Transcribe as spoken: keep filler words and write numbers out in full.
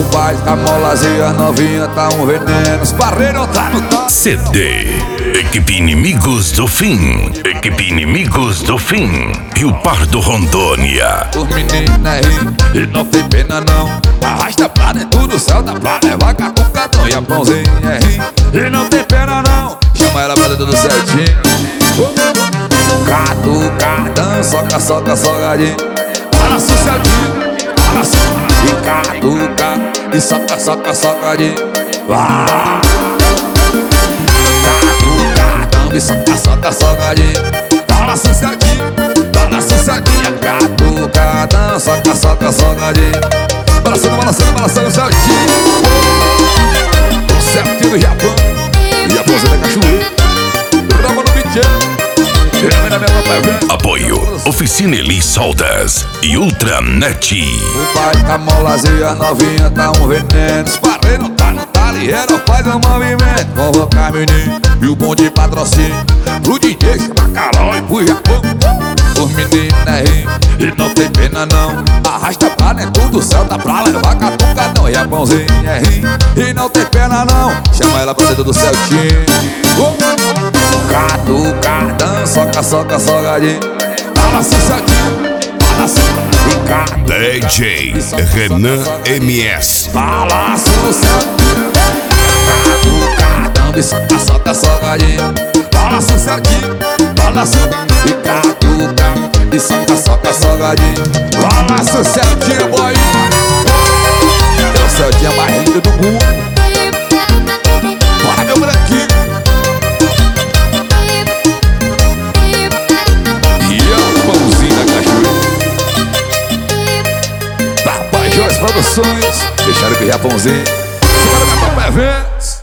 O pai tá molazinha, novinha tá um veneno. Os barreiros tá no top. C D Equipe Inimigos do Fim. Equipe Inimigos do Fim. Rio Pardo, Rondônia. Os meninos é rir e não tem pena não. Arrasta pra dentro do céu, dá pra levar catucadão. E a mãozinha é rir e não tem pena não. Chama ela pra dentro do certinho. Catucadão, soca, soca, sogadinho. Fala sossegadinho, fala sossegadinho. E catuca, e soca, soca, socadinho. Ah! Catucadão, e soca, soca, sogadinho. Fala sossegadinho, fala sossegadinho. Catucadão, soca, soca, sogadinho. Balançando, balançando, balançando certinho. O certinho do Japão. E a bolsa da cachoeira. Rama no bichão. Apoio Oficina Eli Soldas e Ultranet. O pai tá molazinha, novinha tá um veneno. Os barreiros tá no talheiro, faz um movimento. Convocar menino e o bom de patrocínio. Pro D J chama Carol e pro Japão. Os meninos é rir e não tem pena não. Arrasta pra dentro do céu, dá pra levar catucadão. E a mãozinha é rir e não tem pena não. Chama ela pra dentro do certinho. Catucadão, soca, soca, sogadinho. Fala sossegadinho, fala sossegadinho. D J Renan M S. Fala sossegadinho. Catucadão, soca, soca, sogadinho. Fala sossegadinho, fala sossegadinho. E catucadão, e soca, soca, sogadinho. Fala sossegadinho, boy. É o Celtinha mais lindo do mundo. Bora, meu branquinho. Produções, deixaram que Japãozinho. Semana da Copa Eventos.